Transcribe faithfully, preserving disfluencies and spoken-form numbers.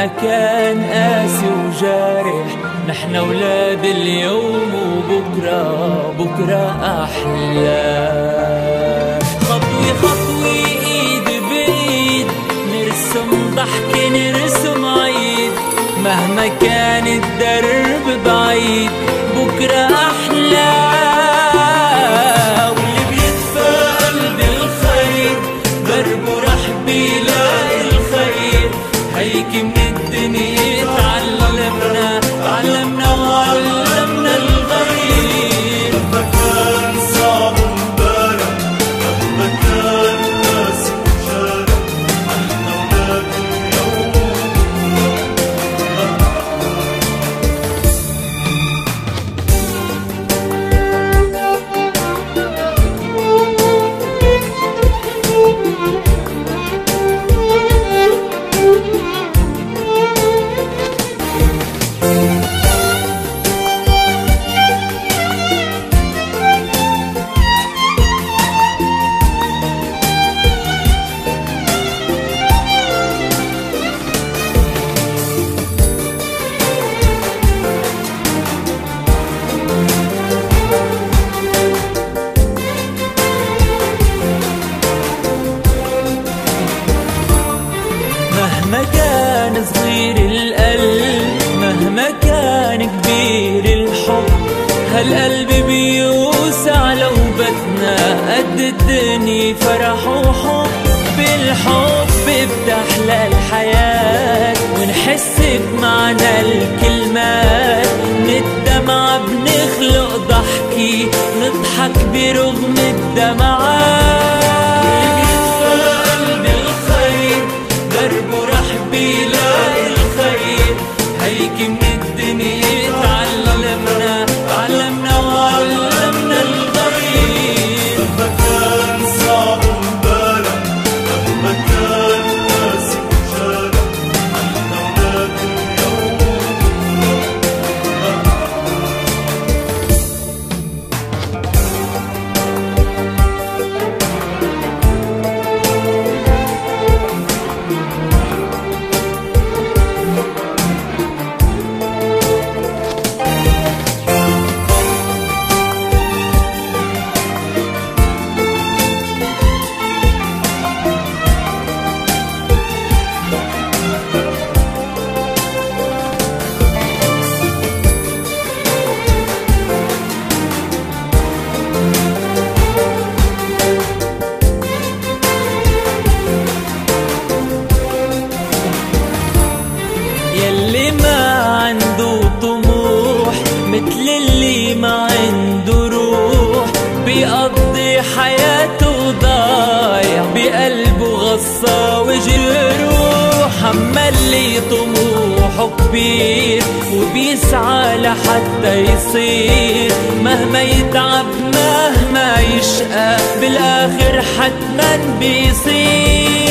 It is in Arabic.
مهما كان قاسي وجارح، نحن ولاد اليوم وبكرة بكرة أحلى. خطوة خطوة إيد بإيد نرسم ضحكة نرسم عيد، مهما كان الدرب بعيد بكرة أحلى. واللي بيتفائل بالخير دربه رح بيلاقي الخير، هيك من الدنيا تعلمنا تعلمنا وعلمنا الغير. مهما كان صعب امبارح، مهما كان قاسي وجارح، نحن ولاد اليوم مهما كان صغير القلب مهما كان كبير الحب، هالقلب بيوسع لو بدنا قد الدنيا فرح وحب. بالحب بتحلى الحياة ونحس بمعنى الكلمات، من الدمعة بنخلق ضحكي نضحك برغم الدمعات. دربه رح بيلاقي الخير، هيك من الدنيا تعلمنا تعلمنا وعلمنا الغير. مهما كان صعب امبارح، مهما كان قاسي وجارح، نحن ولاد اليوم يلي ما عنده طموح مثل اللي ما عنده روح، بيقضي حياته ضايع بقلبه غصة وجروح. أما اللي طموحه كبير وبيسعى لحتى يصير، مهما يتعب مهما يشقى بالآخر حتما بيصير.